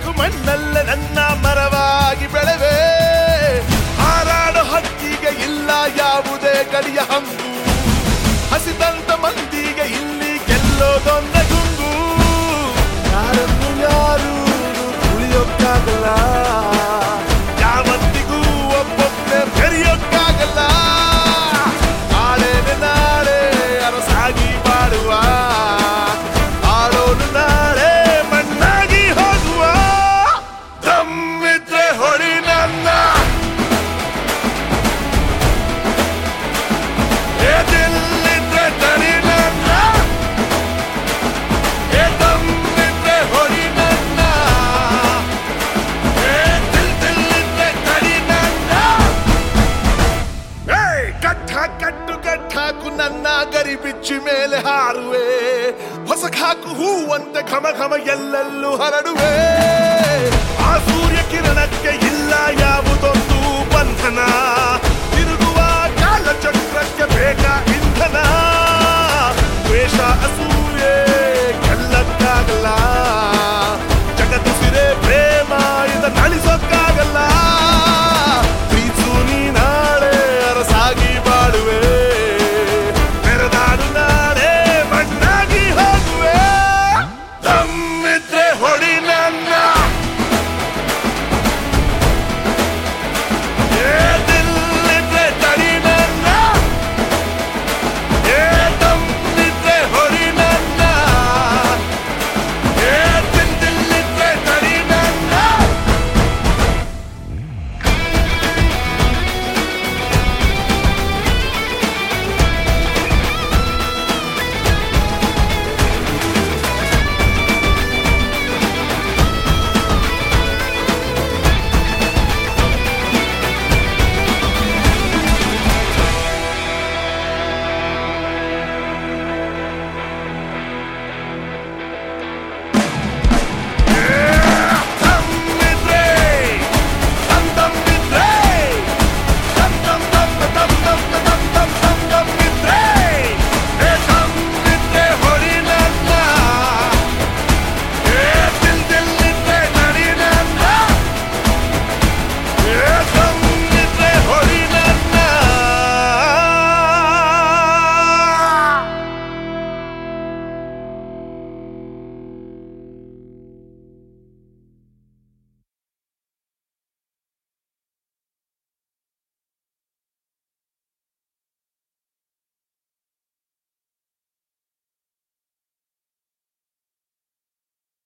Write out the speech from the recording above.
ಹಾಕು ಮಣ್ಣಲ್ಲೇ ನನ್ನ ಮರವಾಗಿ ಬೆಳೆವೆ ಹಾರಾಡೋ ಹಕ್ಕಿಗೆ ಇಲ್ಲ ಯಾವುದೇ ಗಡಿಯ ಹಂಗು ಹಸಿದಂತ ಮಂದಿಗೆ ಇಲ್ಲಿ ಗೆಲ್ಲೋದೊಂದೇ ಗುಂಗು ಯಾರನ್ನು ಯಾರು ತುಳಿಯೋಕ್ಕಾಗಲ್ಲ ಯಾವತ್ತಿಗೂ ಒಬ್ಬೊಬ್ಬನೇ ಬೆರೆಯೋಕ್ಕಾಗಲ್ಲ ನಾಳೆನೆ ನಾಳೆ ಅರಸಾಗಿ ಬಾಳುವ ಆಡೋನು ನಾಳೆ ಮಣ್ಣಾಗಿ ಹೋಗುವ ದಮ್ಮಿದ್ರೆ ಹೊಡಿ ನನ್ನ ಎದಿಲ್ಲಿದ್ರೆ ತಡಿ ನನ್ನ ದಮ್ಮಿದ್ರೆ ಹೊಡಿ ನನ್ನ ದಿಲ್ಲಿದ್ರೆ ತಡಿ ನನ್ನ ಕಟ್ಟಾಕು ನನ್ನ ಗರಿ ಬಿಚ್ಚಿ ಮೇಲೆ ಹಾರುವೆ ಹೊಸ ಹಾಕು ಹೂವಂತೆ ಘಮ ಘಮ ಎಲ್ಲೆಲ್ಲೂ ಹರಡುವೆ ಆ ಸೂರ್ಯ ಕಿರಣಕ್ಕೆ ಇಲ್ಲ ಯಾವುದೋ